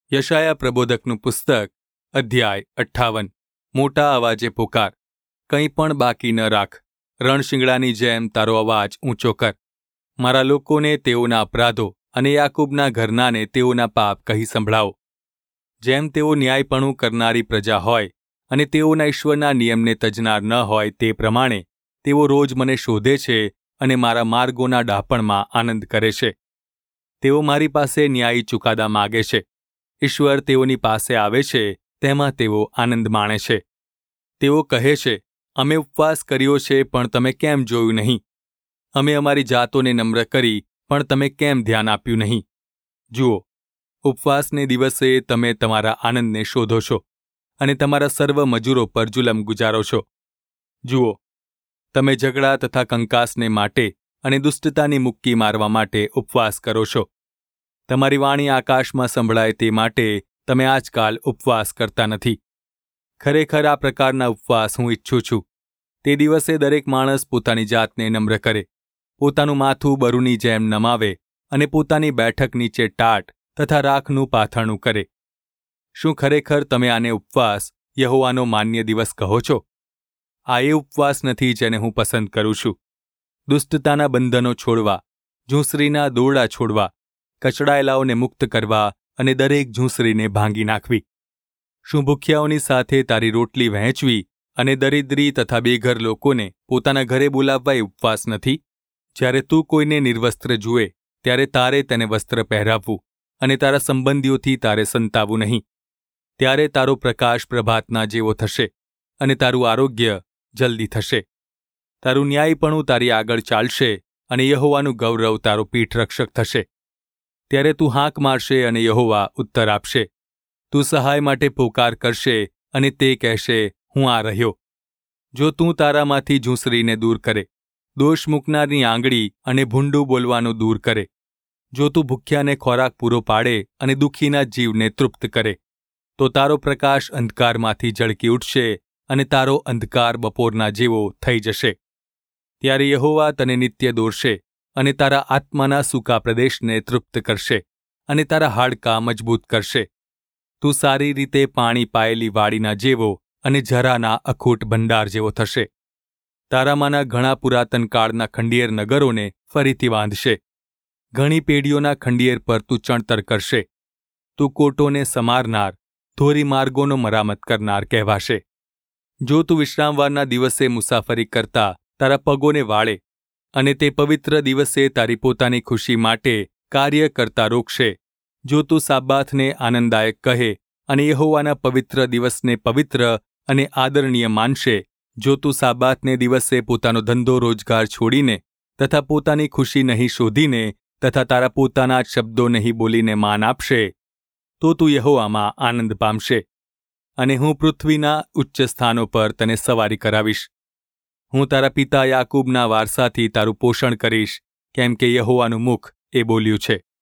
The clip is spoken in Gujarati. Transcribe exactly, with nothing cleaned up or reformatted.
યશાયા પ્રબોધકનું પુસ્તક અધ્યાય અઠ્ઠાવન. મોટા અવાજે પોકાર, કંઈ પણ બાકી ન રાખ. રણશિંગડાની જેમ તારો અવાજ ઊંચો કર. મારા લોકોને તેઓના અપરાધો અને યાકૂબના ઘરનાને તેઓના પાપ કહી સંભળાવો. જેમ તેઓ ન્યાયપણું કરનારી પ્રજા હોય અને તેઓના ઈશ્વરના નિયમને તજનાર ન હોય તે પ્રમાણે તેઓ રોજ મને શોધે છે અને મારા માર્ગોના ડહાપણમાં આનંદ કરે છે. તેઓ મારી પાસે ન્યાયી ચુકાદા માગે છે. ઈશ્વર તેઓની પાસે આવે છે, તેમાં તેઓ આનંદ માણે છે. તેઓ કહે છે, અમે ઉપવાસ કર્યો છે પણ તમે કેમ જોયું નહીં? અમે અમારી જાતોને નમ્ર કરી પણ તમે કેમ ધ્યાન આપ્યું નહીં? જુઓ, ઉપવાસને દિવસે તમે તમારા આનંદને શોધો છો અને તમારા સર્વ મજૂરો પર જુલમ ગુજારો છો. જુઓ, તમે ઝઘડા તથા કંકાસને માટે અને દુષ્ટતાની મુક્કી મારવા માટે ઉપવાસ કરો છો. તમારી વાણી આકાશમાં સંભળાય તે માટે તમે આજકાલ ઉપવાસ કરતા નથી. ખરેખર આ પ્રકારના ઉપવાસ હું ઈચ્છું છું. તે દિવસે દરેક માણસ પોતાની જાતને નમ્ર કરે, પોતાનું માથું બરુની જેમ નમાવે અને પોતાની બેઠક નીચે ટાટ તથા રાખનું પાથરણું કરે. શું ખરેખર તમે આને ઉપવાસ, યહોવાનો માન્ય દિવસ કહો છો? આ એ ઉપવાસ નથી જેને હું પસંદ કરું છું. દુષ્ટતાના બંધનો છોડવા, ઝૂંસરીના દોરડા છોડવા, કચડાયેલાઓને મુક્ત કરવા અને દરેક ઝૂંસરીને ભાંગી નાખવી. શું ભૂખ્યાઓની સાથે તારી રોટલી વહેંચવી અને દરિદ્રી તથા બેઘર લોકોને પોતાના ઘરે બોલાવવા એ ઉપવાસ નથી? જ્યારે તું કોઈને નિર્વસ્ત્ર જુએ ત્યારે તારે તેને વસ્ત્ર પહેરાવવું અને તારા સંબંધીઓથી તારે સંતાવવું નહીં. ત્યારે તારો પ્રકાશ પ્રભાતના જેવો થશે અને તારું આરોગ્ય જલ્દી થશે. તારું ન્યાયપણું તારી આગળ ચાલશે અને યહોવાનું ગૌરવ તારો પીઠરક્ષક થશે. ત્યારે તું હાંક મારશે અને યહોવા ઉત્તર આપશે. તું સહાય માટે પોકાર કરશે અને તે કહેશે, હું આ રહ્યો. જો તું તારામાંથી ઝૂંસરીને દૂર કરે, દોષ મૂકનારની આંગળી અને ભૂંડું બોલવાનું દૂર કરે, જો તું ભૂખ્યાને ખોરાક પૂરો પાડે અને દુઃખીના જીવને તૃપ્ત કરે, તો તારો પ્રકાશ અંધકારમાંથી ઝળકી ઉઠશે અને તારો અંધકાર બપોરના જેવો થઈ જશે. ત્યારે યહોવા તને નિત્ય દોરશે અને તારા આત્માના સૂકા પ્રદેશને તૃપ્ત કરશે અને તારા હાડકાં મજબૂત કરશે. તું સારી રીતે પાણી પાયેલી વાડીના જેવો અને ઝરાના અખૂટ ભંડાર જેવો થશે. તારામાંના ઘણા પુરાતન કાળના ખંડિયેર નગરોને ફરીથી બાંધશે. ઘણી પેઢીઓના ખંડિયેર પર તું ચણતર કરશે. તું કોટોને સમારનાર, ધોરી માર્ગોનો મરામત કરનાર કહેવાશે. જો તું વિશ્રામવારના દિવસે મુસાફરી કરતા તારા પગોને વાળે અને તે પવિત્ર દિવસે તારી પોતાની ખુશી માટે કાર્ય કરતા રોકશે, જો તું સાબાથને આનંદદાયક કહે અને યહોવાના પવિત્ર દિવસને પવિત્ર અને આદરણીય માનશે, જો તું સાબાતને દિવસે પોતાનો ધંધો રોજગાર છોડીને તથા પોતાની ખુશી નહીં શોધીને તથા તારા પોતાના જ શબ્દો નહીં બોલીને માન આપશે, તો તું યહોવામાં આનંદ પામશે અને હું પૃથ્વીના ઉચ્ચ સ્થાનો પર તને સવારી કરાવીશ. હું તારા પિતા યાકૂબના વારસાથી તારું પોષણ કરીશ, કેમ કે યહોવાનું મુખ એ બોલ્યું છે.